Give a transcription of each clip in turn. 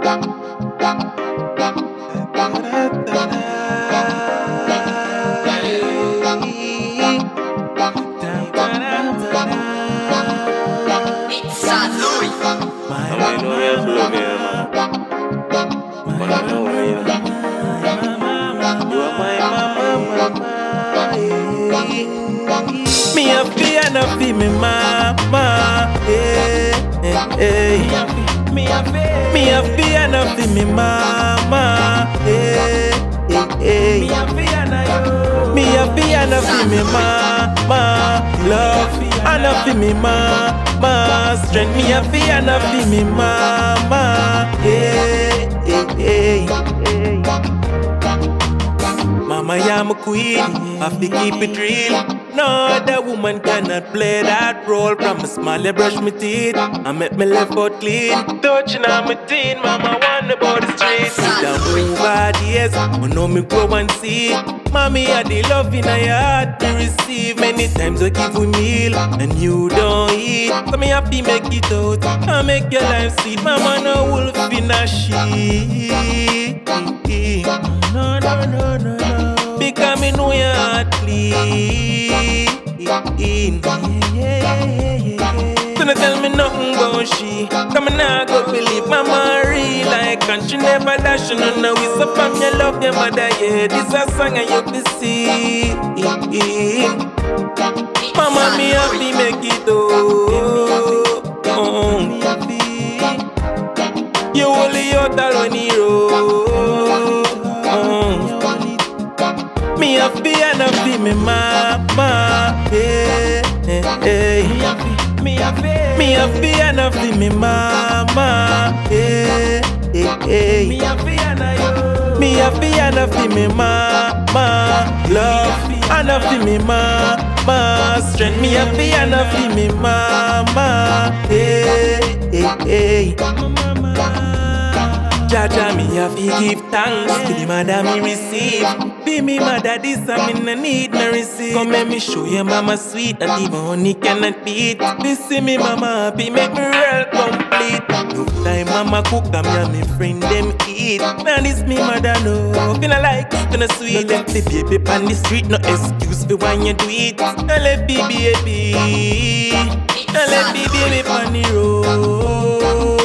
Me a fi and a fi me mama, hey, hey, hey. Me a fi and a fi me mama, hey, hey, hey. Me a fi and a fi me mama, love and a fi me mama, strength. Me a fi and a fi me mama, hey, hey, hey. Mama, I'm a queen, have to keep it real. No other woman cannot play that role. From a small, I brush my teeth, I make my left foot clean. Touching on my teen, mama want about the streets. Don't move bad, yes, I know me grow and see. Mommy, I the love in your heart to receive. Many times I give you meal, and you don't eat. So me happy make it out, I make your life sweet. Mama, no wolf in a sheep. No, no, no, no, no. Because me know your heart clean. So don't tell me nothing about she. Come on, I go believe Mama real like country never dash. No, no, it's up from your love, your mother, yeah. This a song and you be see. Mama, me happy make it you only out alone hero. Me a fi and a fi me mama, hey, hey, hey. Me a fi and a fi me mama, hey, hey, hey. Me a fi and a fi me mama, love and a fi me mama, strength. Me a fi and a fi me mama, hey, hey, hey. Jaja, me have to give thanks to the mother me receive. Be me mother, this I me no need no receive. Come let me show you mama sweet, that even honey cannot beat. This see me mama happy, make me real complete. No time mama cook, and me and me friend them eat. Now this me mother no, finna like, finna sweet. No left the baby on the street, no excuse for when you do it. No let baby, no let baby on the road.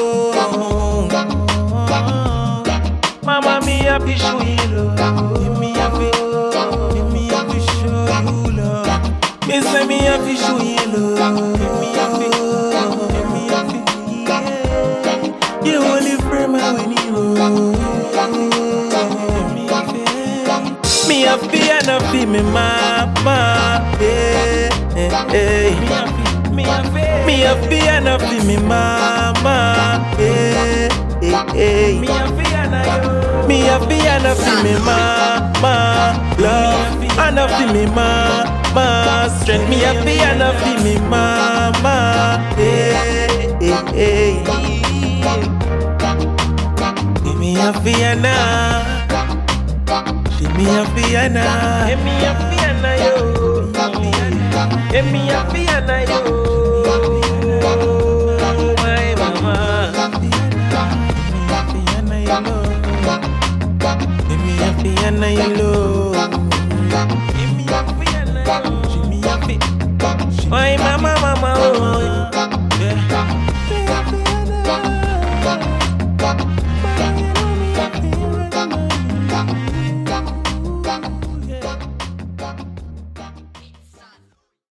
Mama, me happy show you love. Me happy show you love. Me say me happy show you love. Me happy, yeah. You only frame when you roll. Me happy and happy me mama, hey, hey, hey. Me happy and happy me mama, hey, hey, hey. Me happy and a fi me mama, love and a fi me mama, strength. Me happy and a fi me mama, hey, hey, hey. Me happy and me happy and me happy and yo, me happy and yo, my mama. Give me a fee and I love. Give me a fee and I love. Give me a fee. My mama, mama, oh yeah.